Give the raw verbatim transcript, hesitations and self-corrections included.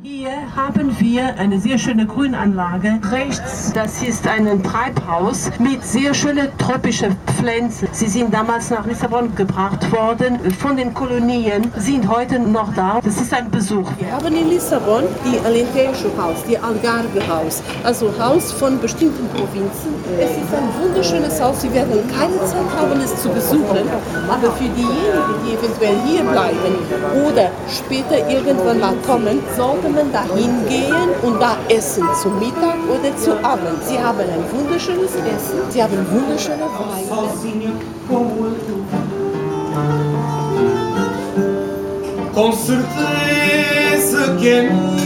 Hier haben wir eine sehr schöne Grünanlage. Rechts, das ist ein Treibhaus mit sehr schönen tropischen Pflanzen. Sie sind damals nach Lissabon gebracht worden. Von den Kolonien sind heute noch da. Das ist ein Besuch. Wir haben in Lissabon die Alentejo-Haus, die Algarve-Haus, also Haus von bestimmten Provinzen. Es ist ein wunderschönes Haus. Sie werden keine Zeit haben, es zu besuchen. Aber für diejenigen, die eventuell hier bleiben oder später irgendwann mal kommen, sollten man da hingehen und da essen, zum Mittag oder zu Abend. Sie haben ein wunderschönes Essen, sie haben wunderschöne Weine. Com certeza que é